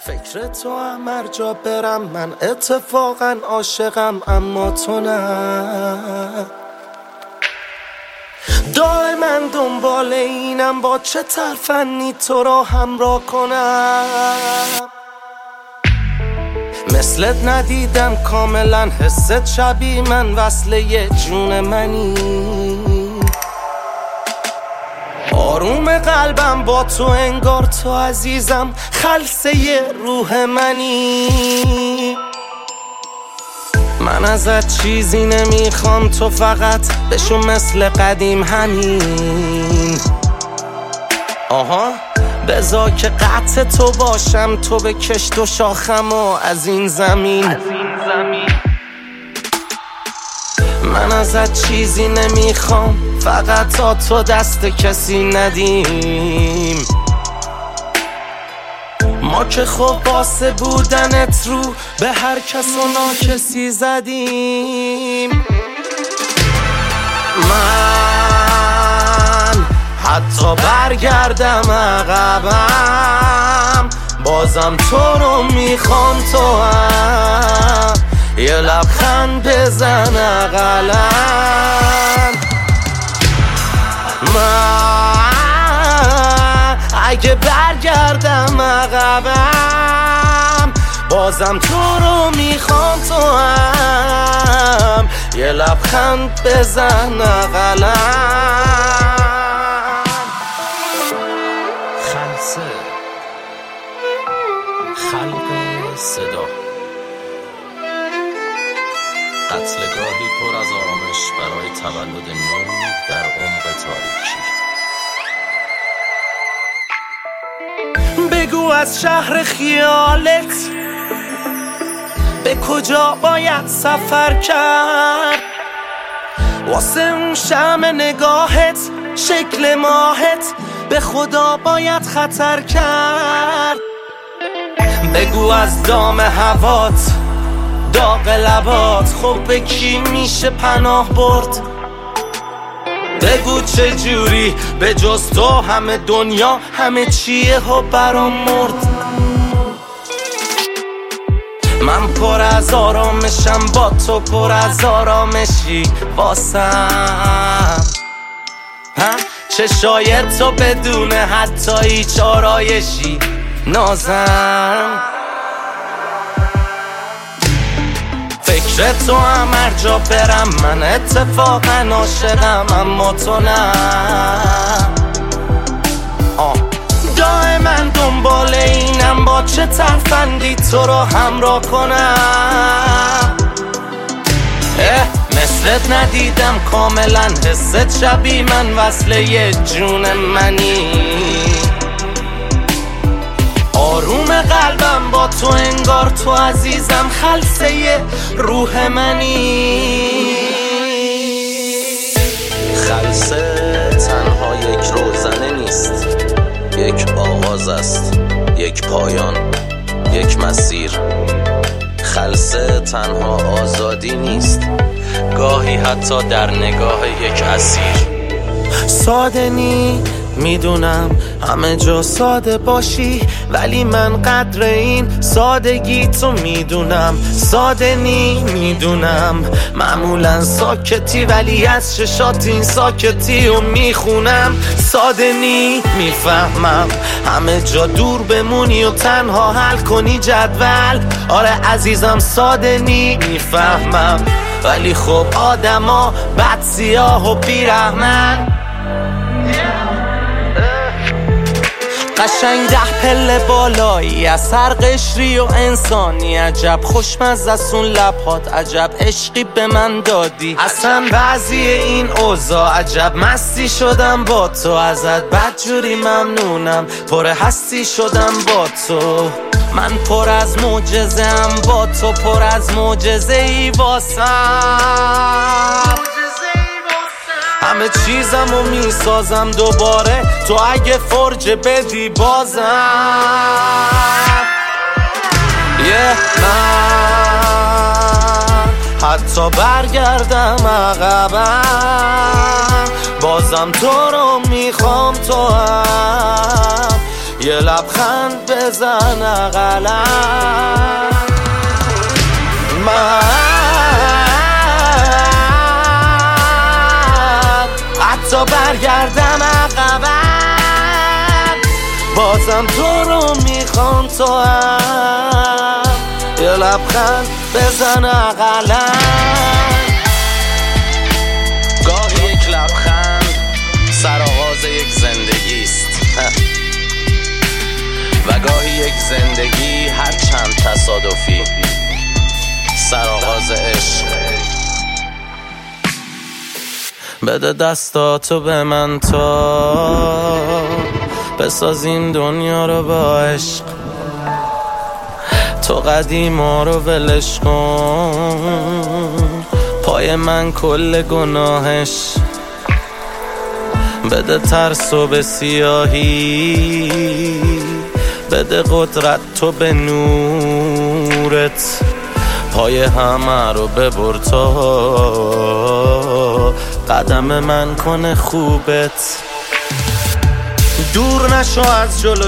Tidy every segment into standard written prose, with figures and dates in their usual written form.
فکر تو هم هر جا برم من اتفاقا عاشقم اما تو نه. دائما دنبال اینم با چه ترفنی تو را همراه کنم. مثلت ندیدم کاملا حست شبیه من وصله جون منی. آروم قلبم با تو انگار تو عزیزم خلسه روح منی. من ازت چیزی نمیخوام تو فقط بشو مثل قدیم همین. آها بذار که قطع تو باشم تو بکش تو شاخم و از این زمین. من ازت چیزی نمیخوام فقط تا تو دست کسی ندیم. ما که خب واسه بودنت رو به هر کس و ناکسی زدیم. من حتی برگردم عقبم بازم تو رو میخوام تو هم یه لبخند بزن اقلن. من اگه برگردم عقبم بازم تو رو میخوام تو هم یه لبخند بزن اقلن. خلسه خلق صدا قتلگاهی پر از آرامش برای تولد نور در عمق تاریکی. بگو از شهر خیالت به کجا باید سفر کرد. واسه اون شمع نگاهت شکل ماهت به خدا باید خطر کرد. بگو از دام هوات داغ لبات خب به کی میشه پناه برد. بگو چه جوری به جز تو همه دنیا همه چیه و برام مرد. من پر از آرامشم با تو پر از آرامشی واسم. چشای تو بدون حتی هیچ آرایشی نازم. فکر تو هم هر جا برم من اتفاقا عاشقم اما تو نه. دائما دنبال اینم با چه ترفندی تو رو همراه کنم. مثلت ندیدم کاملا حست شبیه من وصله جون منی. آروم قلبم با تو انگار تو عزیزم خلسه روح منی. خلسه تنها یک روزنه نیست، یک آغاز است، یک پایان، یک مسیر. خلسه تنها آزادی نیست، گاهی حتی در نگاه یک اسیر. ساده نی میدونم همه جا ساده باشی ولی من قدر این سادگی تو میدونم. ساده نی میدونم معمولا ساکتی ولی از چشات این ساکتی رو میخونم. ساده نی میفهمم همه جا دور بمونی و تنها حل کنی جدول. آره عزیزم ساده نی میفهمم ولی خب آدما بد سیاه و بیرحمن. قشنگ 10 پله بالایی از هر قشری و انسانی. عجب خوشمزه سون لبات عجب عشقی به من دادی. اصلا بعضی این اوضاع عجب مستی شدم با تو. ازت بدجوری ممنونم پر هستی شدم با تو. من پر از معجزه‌ام با تو پر از معجزه ای واسم. همه چیزمو میسازم دوباره تو اگه فرجه بدی بازم. من حتی برگردم عقبم بازم تو رو میخوام تو هم یه لبخند بزن اقلا. من حتی برگردم عقبم بازم تو رو میخوام، تو هم یه لبخند بزن اقلا. گاهی یک لبخند سرآغاز یک زندگیست و گاهی یک زندگی هر چند تصادفی سرآغاز عشق. بده دستاتو به من تا بسازیم دنیا رو با عشق. تو قدیما رو ولش کن، پای من کل گناهش. بده ترسو به سیاهی، بده قدرت تو به نورت، پای همه رو ببر تا قدم من کنه خوبت. دور نشو از جلو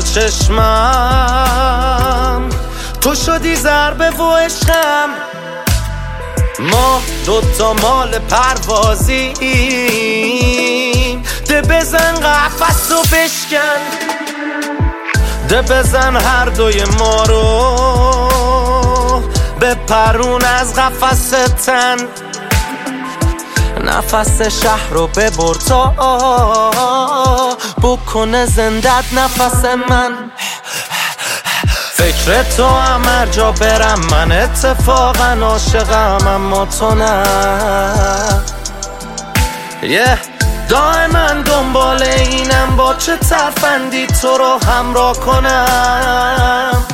چشمم، تو شدی ضربه و عشقم. ما دوتا مال پروازیم، ده بزن قفس و بشکن، ده بزن هر دوی ما رو بپرون از قفس تن. نفس شهر رو ببر تا بکنه زندت نفس من. فکر تو هم هر جا برم من اتفاقا عاشقم، اما تو نه. دائما دنبال اینم با چه ترفندی تو رو همراه کنم.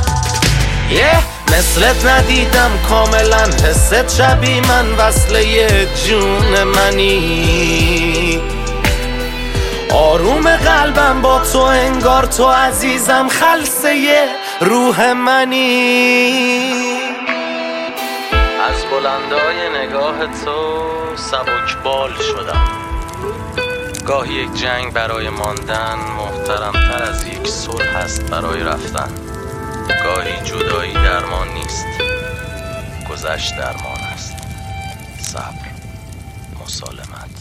مثلت ندیدم کاملا، حست شبیه من، وصله جون منی. آروم قلبم با تو انگار تو عزیزم، خلسه روح منی. از بلندای نگاه تو سبک بال شدم. گاهی یک جنگ برای ماندن محترمتر از یک صلح است برای رفتن. گاهی جدایی درمان نیست، گذشت درمان است. صبر، مسالمت.